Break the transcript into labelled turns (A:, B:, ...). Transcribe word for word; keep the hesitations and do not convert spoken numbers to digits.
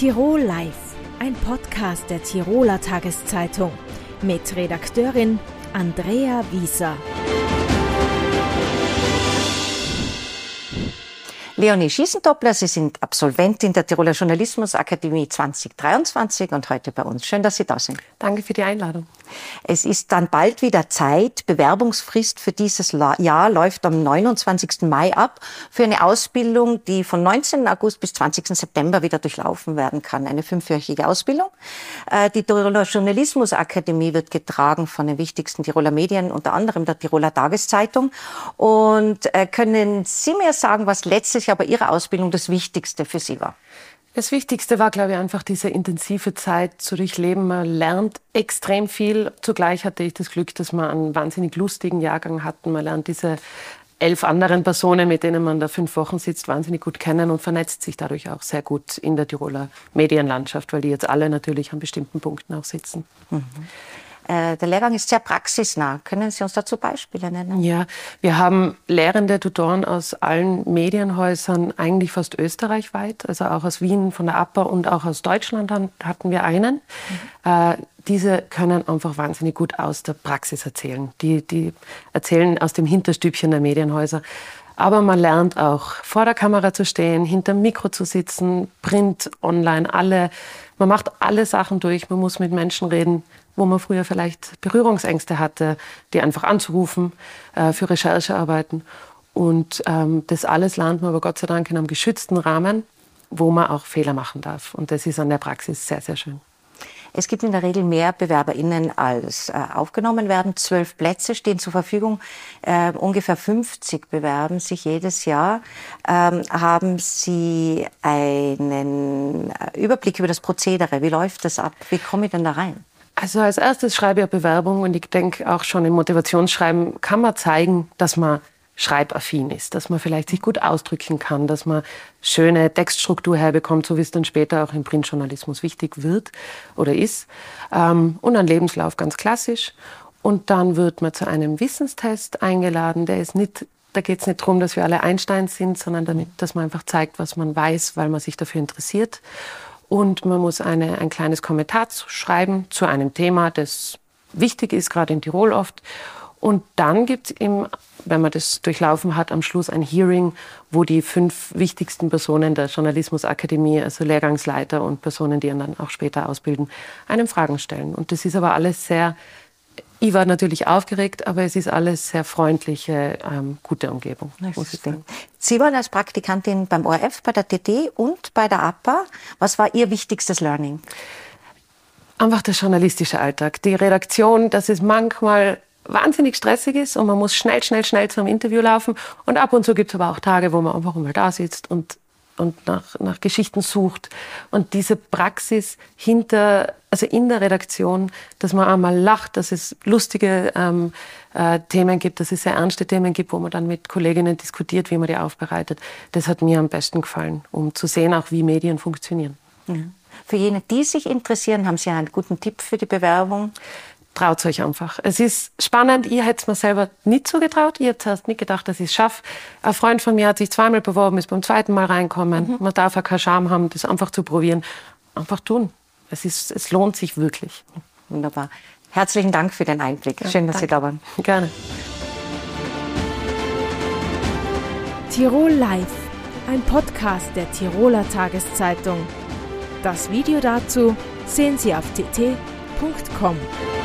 A: Tirol Live, ein Podcast der Tiroler Tageszeitung mit Redakteurin Andrea Wieser.
B: Leonie Schießendoppler, Sie sind Absolventin der Tiroler Journalismusakademie zwanzig dreiundzwanzig und heute bei uns. Schön, dass Sie da sind.
C: Danke für die Einladung.
B: Es ist dann bald wieder Zeit. Bewerbungsfrist für dieses Jahr läuft am neunundzwanzigsten Mai ab für eine Ausbildung, die von neunzehnten August bis zwanzigsten September wieder durchlaufen werden kann. Eine fünfwöchige Ausbildung. Die Tiroler Journalismusakademie wird getragen von den wichtigsten Tiroler Medien, unter anderem der Tiroler Tageszeitung. Und können Sie mir sagen, was letztes Jahr bei Ihrer Ausbildung das Wichtigste für Sie war?
C: Das Wichtigste war, glaube ich, einfach diese intensive Zeit zu durchleben. Man lernt extrem viel. Zugleich hatte ich das Glück, dass wir einen wahnsinnig lustigen Jahrgang hatten. Man lernt diese elf anderen Personen, mit denen man da fünf Wochen sitzt, wahnsinnig gut kennen und vernetzt sich dadurch auch sehr gut in der Tiroler Medienlandschaft, weil die jetzt alle natürlich an bestimmten Punkten auch sitzen.
B: Mhm. Der Lehrgang ist sehr praxisnah. Können Sie uns dazu Beispiele nennen?
C: Ja, wir haben lehrende Tutoren aus allen Medienhäusern, eigentlich fast österreichweit, also auch aus Wien von der A P A und auch aus Deutschland hatten wir einen. Mhm. Äh, diese können einfach wahnsinnig gut aus der Praxis erzählen. Die, die erzählen aus dem Hinterstübchen der Medienhäuser. Aber man lernt auch, vor der Kamera zu stehen, hinterm Mikro zu sitzen, Print, Online, alle. Man macht alle Sachen durch. Man muss mit Menschen reden, wo man früher vielleicht Berührungsängste hatte, die einfach anzurufen, äh, für Recherchearbeiten. Und ähm, das alles lernt man aber Gott sei Dank in einem geschützten Rahmen, wo man auch Fehler machen darf. Und das ist an der Praxis sehr, sehr schön.
B: Es gibt in der Regel mehr BewerberInnen als äh, aufgenommen werden. Zwölf Plätze stehen zur Verfügung. Äh, ungefähr fünfzig bewerben sich jedes Jahr. Ähm, haben Sie einen Überblick über das Prozedere? Wie läuft das ab? Wie komme ich denn da rein?
C: Also als erstes schreibe ich eine Bewerbung und ich denke auch schon im Motivationsschreiben kann man zeigen, dass man schreibaffin ist, dass man vielleicht sich gut ausdrücken kann, dass man schöne Textstruktur herbekommt, so wie es dann später auch im Printjournalismus wichtig wird oder ist. Und ein Lebenslauf ganz klassisch. Und dann wird man zu einem Wissenstest eingeladen. Der ist nicht, da geht es nicht darum, dass wir alle Einstein sind, sondern damit, dass man einfach zeigt, was man weiß, weil man sich dafür interessiert. Und man muss eine, ein kleines Kommentar schreiben zu einem Thema, das wichtig ist, gerade in Tirol oft. Und dann gibt es eben, wenn man das durchlaufen hat, am Schluss ein Hearing, wo die fünf wichtigsten Personen der Journalismusakademie, also Lehrgangsleiter und Personen, die ihn dann auch später ausbilden, einem Fragen stellen. Und das ist aber alles sehr, ich war natürlich aufgeregt, aber es ist alles sehr freundliche, ähm, gute Umgebung, muss ich sagen.
B: Sie waren als Praktikantin beim O R F, bei der T T und bei der A P A. Was war Ihr wichtigstes Learning?
C: Einfach der journalistische Alltag. Die Redaktion, dass es manchmal wahnsinnig stressig ist und man muss schnell, schnell, schnell zum Interview laufen. Und ab und zu gibt es aber auch Tage, wo man einfach mal da sitzt und, und nach, nach Geschichten sucht. Und diese Praxis hinter, also in der Redaktion, dass man einmal lacht, dass es lustige ähm, äh, Themen gibt, dass es sehr ernste Themen gibt, wo man dann mit Kolleginnen diskutiert, wie man die aufbereitet. Das hat mir am besten gefallen, um zu sehen, auch wie Medien funktionieren.
B: Ja. Für jene, die sich interessieren, haben Sie einen guten Tipp für die Bewerbung?
C: Traut euch einfach. Es ist spannend. Ich hätte es mir selber nicht zugetraut. Ich habe zuerst nicht gedacht, dass ich es schaffe. Ein Freund von mir hat sich zweimal beworben, ist beim zweiten Mal reinkommen. Mhm. Man darf ja keine Scham haben, das einfach zu probieren. Einfach tun. Es, ist, es lohnt sich wirklich.
B: Wunderbar. Herzlichen Dank für den Einblick. Ja, Schön, dass danke. Sie da waren.
C: Gerne.
A: Tirol Live, ein Podcast der Tiroler Tageszeitung. Das Video dazu sehen Sie auf t t punkt com.